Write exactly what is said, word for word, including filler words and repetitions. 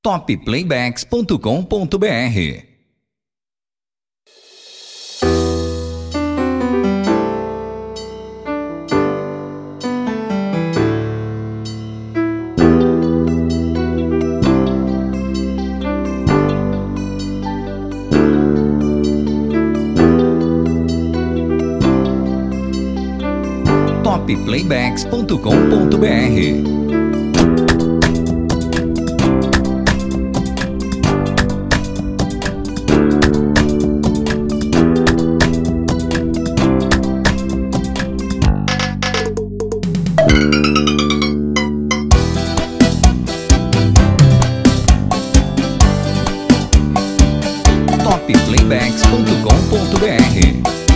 top playbacks ponto com ponto br. top playbacks ponto com ponto br. top playbacks ponto com ponto br.